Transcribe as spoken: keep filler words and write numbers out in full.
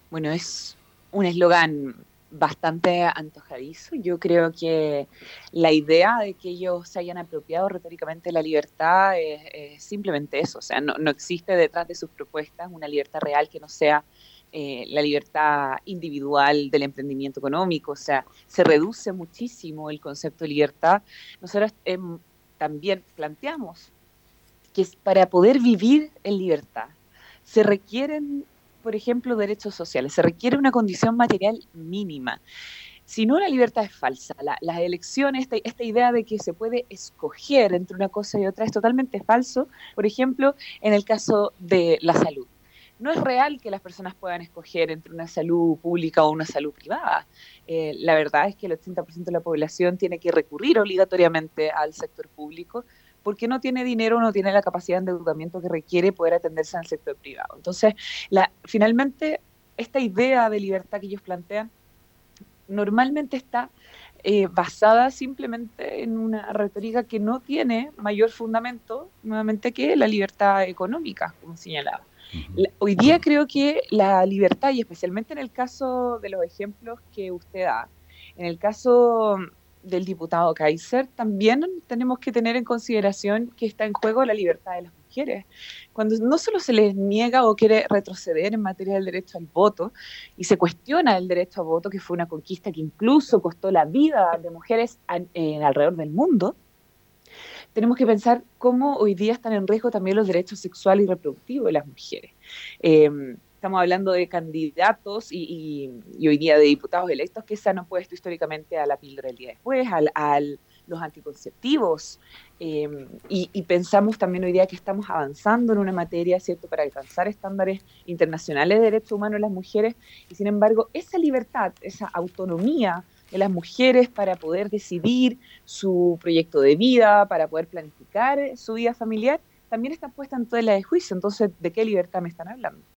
Bueno, es un eslogan bastante antojadizo. Yo creo que la idea de que ellos se hayan apropiado retóricamente de la libertad es, es simplemente eso. O sea, no, no existe detrás de sus propuestas una libertad real que no sea eh, la libertad individual del emprendimiento económico. O sea, se reduce muchísimo el concepto de libertad. Nosotros eh, también planteamos que para poder vivir en libertad se requieren, por ejemplo, derechos sociales, se requiere una condición material mínima. Si no, la libertad es falsa. La, las elecciones, esta, esta idea de que se puede escoger entre una cosa y otra es totalmente falso. Por ejemplo, en el caso de la salud. No es real que las personas puedan escoger entre una salud pública o una salud privada. Eh, la verdad es que el ochenta por ciento de la población tiene que recurrir obligatoriamente al sector público porque no tiene dinero o no tiene la capacidad de endeudamiento que requiere poder atenderse al sector privado. Entonces, la, finalmente, esta idea de libertad que ellos plantean normalmente está eh, basada simplemente en una retórica que no tiene mayor fundamento, nuevamente, que la libertad económica, como señalaba. Ujú. La, hoy día creo que la libertad, y especialmente en el caso de los ejemplos que usted da, en el caso del diputado Kaiser, también tenemos que tener en consideración que está en juego la libertad de las mujeres. Cuando no solo se les niega o quiere retroceder en materia del derecho al voto, y se cuestiona el derecho al voto, que fue una conquista que incluso costó la vida de mujeres en, en alrededor del mundo, tenemos que pensar cómo hoy día están en riesgo también los derechos sexuales y reproductivos de las mujeres. Eh, estamos hablando de candidatos y, y, y, hoy día de diputados electos que se han opuesto históricamente a la píldora del día después, al, al los anticonceptivos, eh, y, y pensamos también hoy día que estamos avanzando en una materia, ¿cierto?, para alcanzar estándares internacionales de derechos humanos de las mujeres, y sin embargo, esa libertad, esa autonomía de las mujeres para poder decidir su proyecto de vida, para poder planificar su vida familiar, también está puesta en tela de juicio. Entonces, ¿de qué libertad me están hablando?